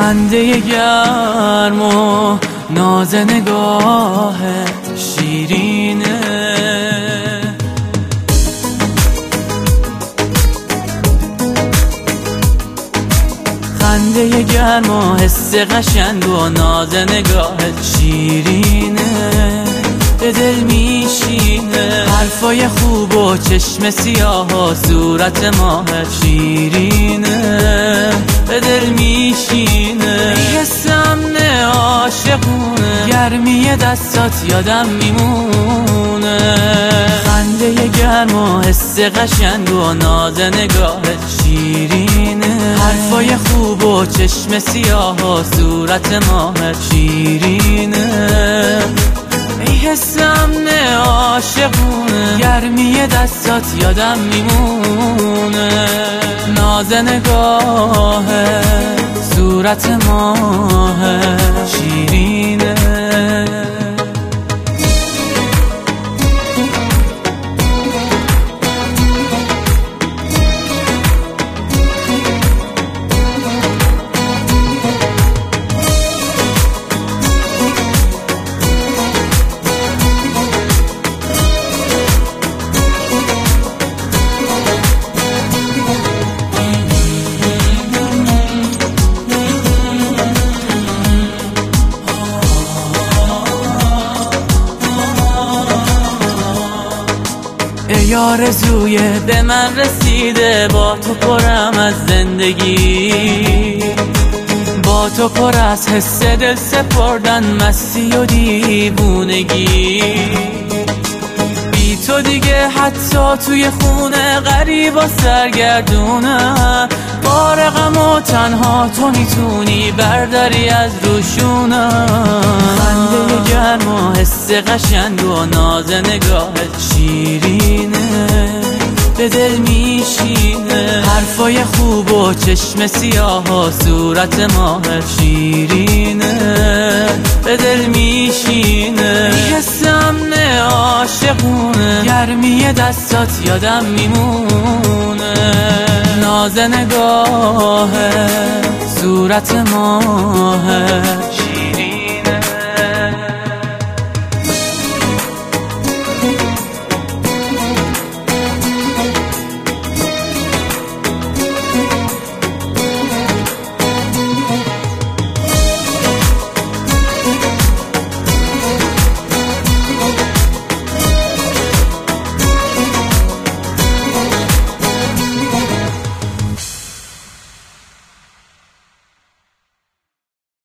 خنده گرم و ناز نگاهت شیرینه، خنده گرم و حس قشنگ و ناز نگاهت شیرینه، به دل میشینه حرفای خوب و چشم سیاه و صورت ماهت شیرینه، به دل میشینه حس امن عاشقونه، گرمی دستات یادم میمونه، خنده گرم و حس قشنگ و ناز نگاهت شیرینه، حرفای خوب و چشم سیاه و صورت ماهت شیرینه، ای حس امن عاشقونه، گرمی دستات یادم میمونه، ناز نگاهت صورت ماهت شیرینه. ای آرزوی به من رسیده، با تو پرم از زندگی، با تو پر از حس دل سپردن، مستی و دیوونگی، بی تو دیگه حتی توی خونه غریب و سرگردونم، بار غم و تنها تو میتونی برداری از روشونم، خنده گرم و حس قشنگ و ناز نگاهت شیرینه، به دل میشینه حرفای خوب و چشم سیاه و صورت ماهت شیرینه، به دل میشینه حس امن عاشقونه، گرمی دستات یادم میمونه، ناز نگاهت صورت ماهت